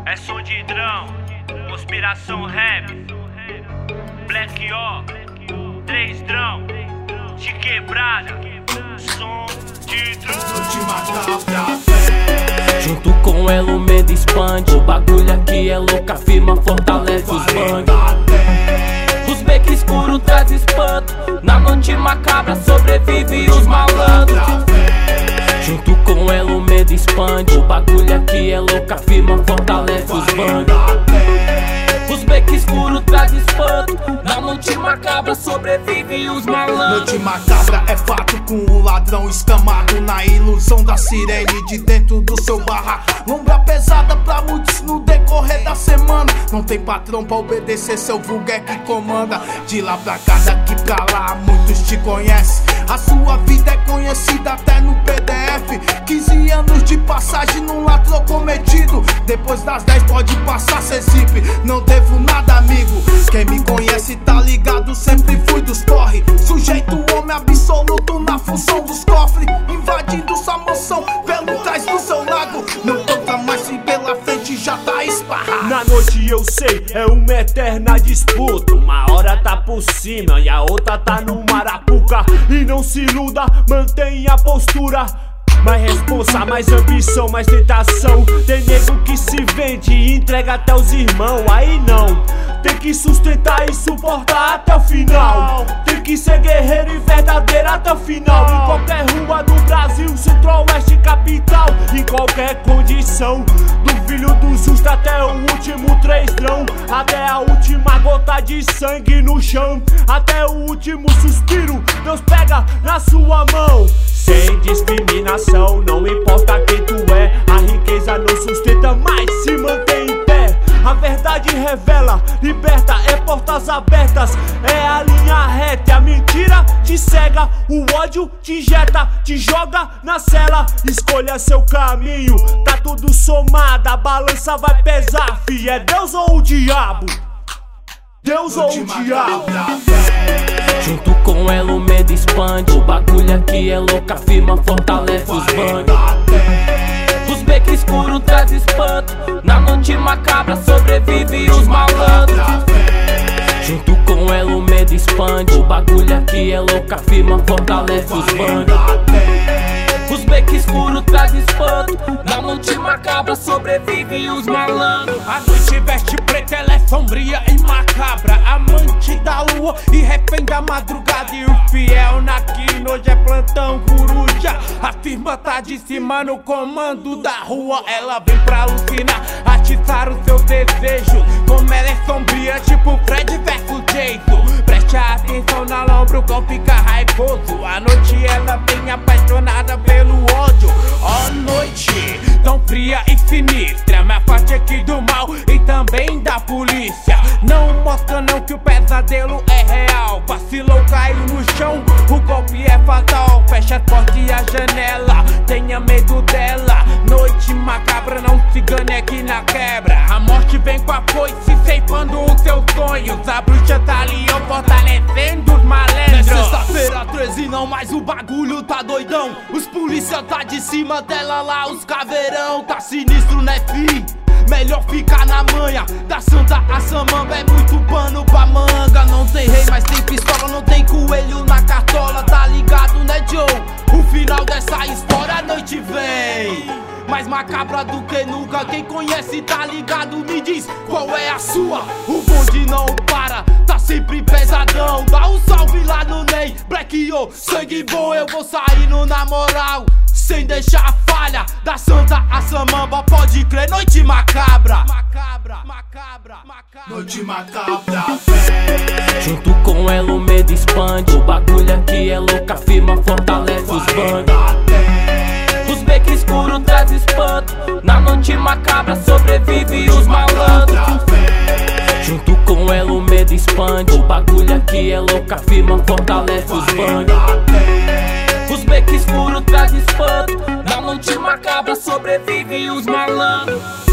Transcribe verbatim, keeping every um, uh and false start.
É som de drão, conspiração rap, Black O, três drão, de quebrada, som de drão. Junto com ela o medo expande. O bagulho aqui é louca, firma, fortalece os bandos. Os becos escuros traz espanto. Na noite macabra sobrevive os malandros. Junto com ela o medo expande. O bagulho aqui é louca, firma, fortalece os bandos. Os becos escuros traz espanto. Na noite macabra sobrevive os malandros. Noite macabra é fato, com o ladrão escamado na ilusão da sirene de dentro do seu barraco. Lombra pesada pra muitos no decorrer da semana. Não tem patrão pra obedecer, seu vulgo é que comanda. De lá pra cá, daqui pra lá, muitos te conhecem. A sua vida é conhecida até no P D F. Quinze anos de passagem num ladrão cometido. Depois das dez pode passar, cê zip. Não devo nada, amigo. Quem me conhece tá ligado, sempre fui dos corre. Sujeito homem absoluto na função dos cofres. Invadindo sua mansão pelo trás do seu lago. Não conta mais se pela frente já tá esparrado. Na noite eu sei, é uma eterna disputa. Uma hora tá por cima e a outra tá no Marapuca. E não se iluda, mantenha a postura. Mais responsa, mais ambição, mais tentação. Tem nego que se vende e entrega até os irmãos. Aí não, tem que sustentar e suportar até o final. Tem que ser guerreiro e verdadeiro até o final. Em qualquer rua do Brasil, centro-oeste, capital. Em qualquer condição, do filho do justo até o último trêsdrão. Até a última gota de sangue no chão. Até o último suspiro, Deus pega na sua mão. Sem discriminação, não importa quem tu é. A riqueza não sustenta, mas se mantém em pé. A verdade revela, liberta, é portas abertas. É a linha reta, a mentira te cega. O ódio te injeta, te joga na cela. Escolha seu caminho, tá tudo somado. A balança vai pesar, fi, é Deus ou o diabo? Deus ou o diabo? Junto com ela o medo expande. O bagulho aqui é louca, firma, fortalece os bandos. Os becos escuros traz espanto. Na noite macabra sobrevive os malandros. Junto com ela o medo expande. O bagulho aqui é louca, firma, fortalece os bandos. Os becos escuros traz espanto. Na noite macabra sobrevive os malandros. A noite veste preta, ela é sombria e macabra. Amante da lua e refém da madrugada. E o fiel na quina, hoje é plantão coruja. A firma tá de cima no comando da rua. Ela vem pra alucinar, atiçar o seu desejo. Como ela é sombria, tipo Fred versus Jason. Preste atenção na lombra, o cão fica raivoso. À noite ela vem apaixonada pelo ódio. Ó noite, tão fria e sinistra. Me afaste aqui do mal e também da polícia. Não mostra não que o pesadelo é real. Vacilou, caiu no chão, o golpe é fatal. Fecha as portas e a janela, tenha medo dela. Noite macabra, não se gane aqui na quebra. A morte vem com a foice, ceifando os seus sonhos. A bruxa tá ali, ó, fortalecendo os malandros. É sexta-feira treze não, mas o bagulho tá doidão. Os polícia tá de cima dela lá, os caveirão. Tá sinistro, né, fi? Melhor ficar na manha. Da Santa a Samamba é muito pano pra manga. Não tem rei, mas tem pistola. Não tem coelho na cartola, tá ligado, né, Joe? O final dessa história a noite vem mais macabra do que nunca. Quem conhece tá ligado, me diz qual é a sua. O bonde não para, tá sempre pesadão. Dá um salve lá no Ney, Black O, sangue bom. Eu vou saindo na moral, sem deixar falha. Da Santa a Samamba, pode crer, noite macabra. Macabra, macabra, macabra. Noite macabra, vem. Junto com ela o medo expande. O bagulho aqui é louca, firma, fortalece os bandos. Os becos escuros traz espanto. Na noite macabra sobrevive os malandros. Junto com ela o medo expande. O bagulho aqui é louca, firma, fortalece os bandos. Os becos escuros traz espanto. Na noite macabra sobrevive os malandros.